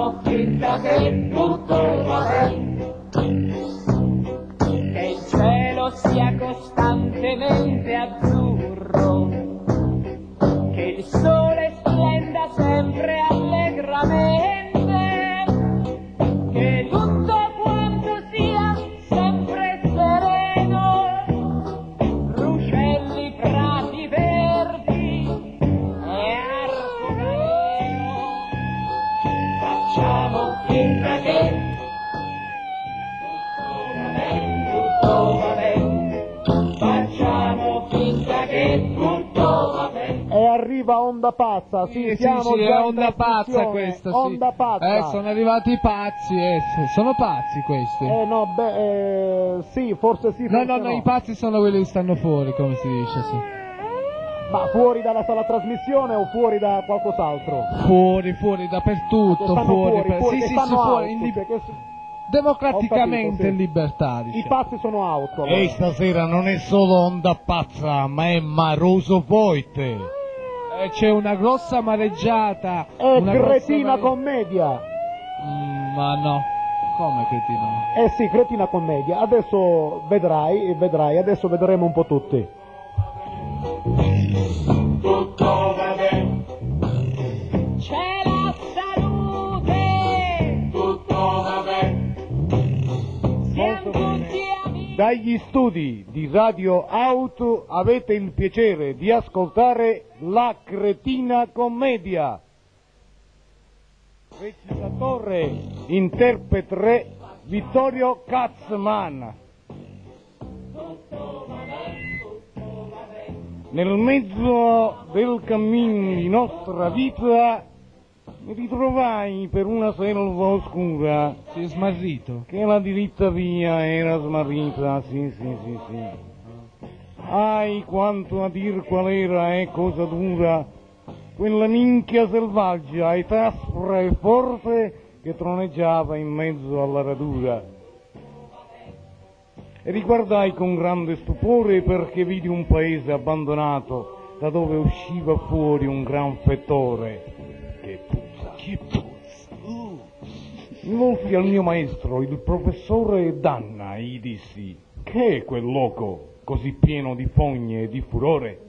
Facciamo finta che tutto va bene, che il cielo sia costantemente azzurro, che il sole splenda sempre allegramente, che tutto quanto sia sempre sereno, ruscelli, prati verdi e arcobaleno. Facciamo finta che tutto va bene, facciamo finta che tutto va bene. E arriva Onda Pazza, sì, siamo sì, già è in Onda Pazza trasmissione. questa, sì. Onda Pazza. Sono arrivati i pazzi, sono pazzi questi. Sì, forse sì, No, forse no, i pazzi sono quelli che stanno fuori, come si dice, sì. Ma fuori dalla sala trasmissione o fuori da qualcos'altro? Fuori, dappertutto, Che stanno fuori, fuori, che sì, stanno fuori, out, cioè che democraticamente ho capito, sì. in libertà, I diciamo. pazzi sono out. Allora. Ehi, stasera non è solo Onda Pazza, ma è Maroso Poite. C'è una grossa mareggiata. È una cretina commedia. Ma no, come cretina? Eh sì, cretina commedia. Adesso vedrai, adesso vedremo un po' tutti. Tutto va bene, c'è la salute, tutto va bene, siamo tutti amici. Dagli studi di Radio Auto avete il piacere di ascoltare La Cretina Commedia. Recitatore, interprete Vittorio Katzman. Nel mezzo del cammino di nostra vita mi ritrovai per una selva oscura. Si è smarrito. Che la diritta via era smarrita, sì. Ai, quanto a dir qual era e cosa dura, quella minchia selvaggia ed aspra e forte che troneggiava in mezzo alla radura. E riguardai con grande stupore perché vidi un paese abbandonato da dove usciva fuori un gran fettore. Che puzza! Mi volsi al mio maestro, il professore Danna, e gli dissi: che è quel loco così pieno di fogne e di furore?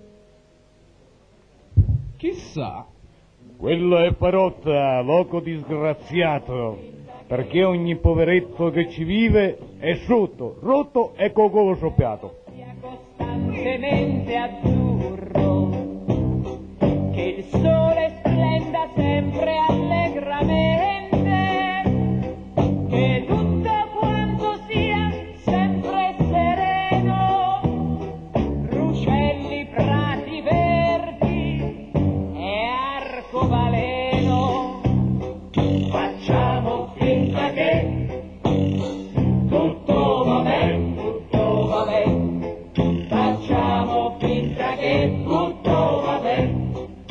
Chissà. Quello è Parotta, loco disgraziato, perché ogni poveretto che ci vive è rotto e cocolo scioppiato. Costantemente azzurro, che il sole splenda sempre allegramente, che tutto quanto sia sempre sereno, ruscelli, prati verdi e arcobaleno. Facciamo finta che tutto va bene, facciamo finta che tutto va bene.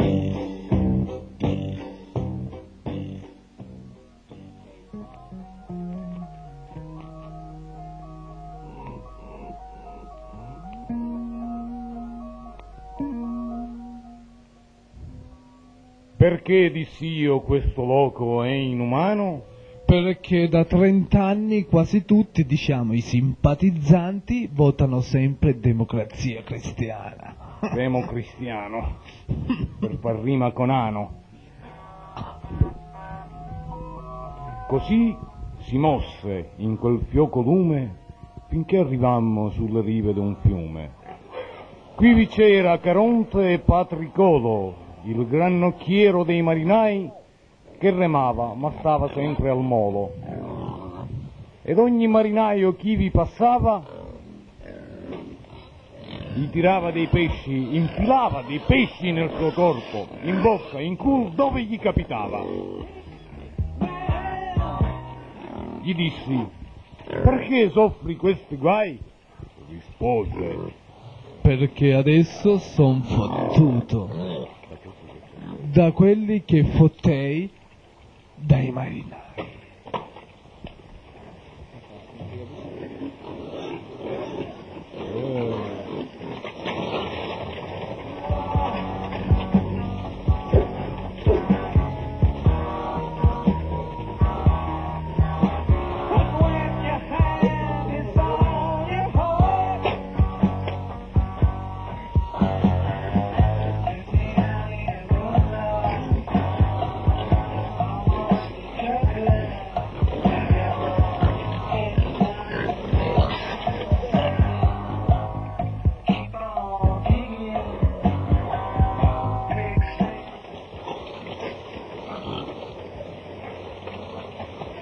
Perché dissi io questo loco è inumano? Perché da 30 anni quasi tutti, diciamo, i simpatizzanti votano sempre Democrazia Cristiana. Democristiano, per far rima con ano. Così si mosse in quel fioco lume finché arrivammo sulle rive d'un fiume. Qui vi c'era Caronte e Patricolo, il granocchiero dei marinai, che remava ma stava sempre al molo. Ed ogni marinaio chi vi passava gli tirava dei pesci, infilava dei pesci nel suo corpo, in bocca, in culo, dove gli capitava. Gli dissi: perché soffri questi guai? Rispose: perché adesso son fottuto da quelli che fottei dai marinai.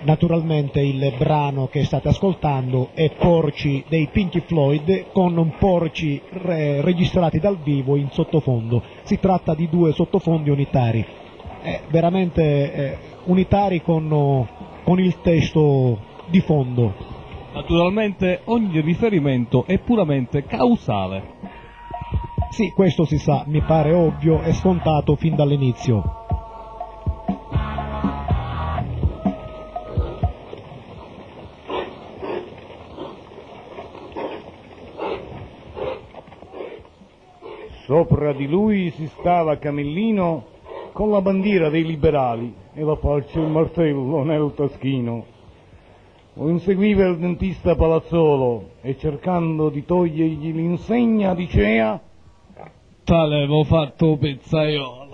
Naturalmente il brano che state ascoltando è Porci dei Pink Floyd con porci registrati dal vivo in sottofondo. Si tratta di due sottofondi unitari, veramente unitari con il testo di fondo. Naturalmente ogni riferimento è puramente causale. Sì, questo si sa, mi pare ovvio e scontato fin dall'inizio. Sopra di lui si stava Camillino con la bandiera dei liberali e la falce e il martello nel taschino. Lo inseguiva il dentista Palazzolo e cercando di togliergli l'insegna dicea: T'avevo fatto pizzaiolo.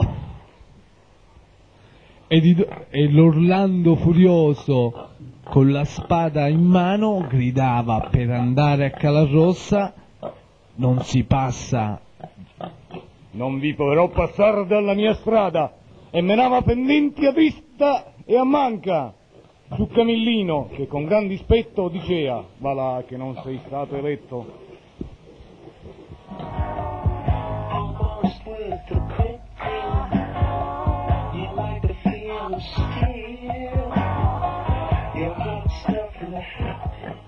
E l'Orlando furioso con la spada in mano gridava per andare a Calarrossa: non si passa. non vi farò passare dalla mia strada, e menava pendenti a vista e a manca su Camillino, che con gran dispetto dicea: va là che non sei stato eletto. Almost with the cocaine, you like the feel of steel, your hot stuff in the head.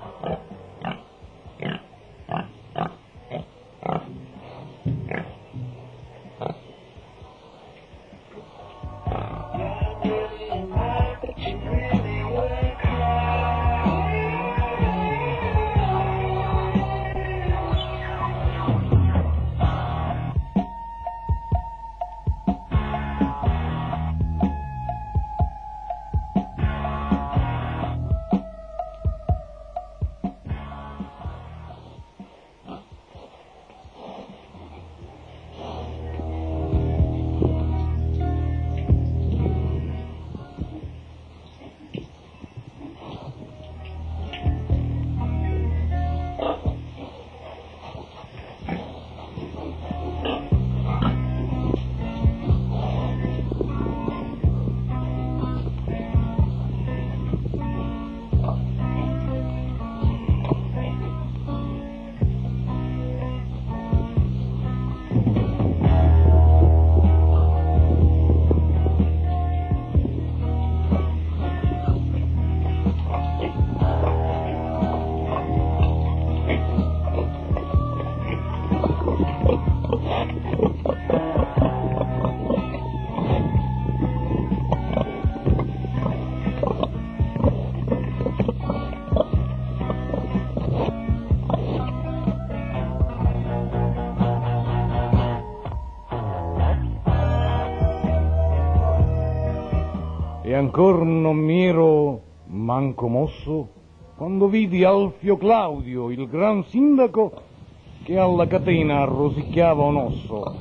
E ancor non mi ero manco mosso quando vidi Alfio Claudio, il gran sindaco, che alla catena rosicchiava un osso.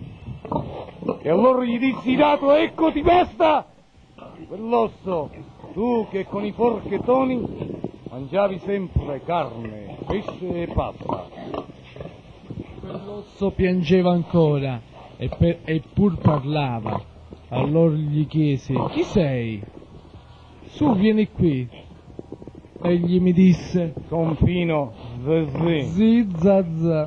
E allora gli dissi: dato, ecco, ti basta quell'osso, tu che con i forchettoni mangiavi sempre carne, pesce e pasta. Quell'osso piangeva ancora e pur parlava. Allora gli chiesi: chi sei? Su, vieni qui. Egli mi disse: Son Pino Zezé. Zizazza.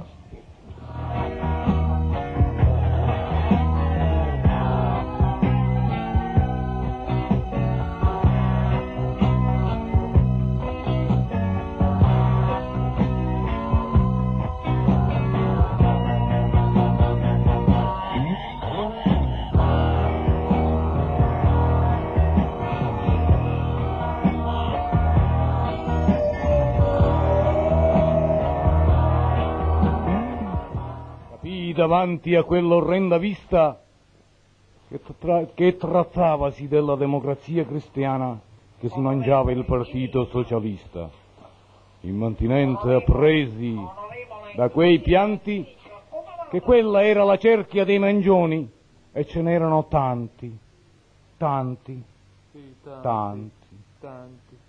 Davanti a quell'orrenda vista che trattavasi della democrazia cristiana che si mangiava il partito socialista, immantinente appresi da quei pianti che quella era la cerchia dei mangioni e ce n'erano tanti, tanti, tanti.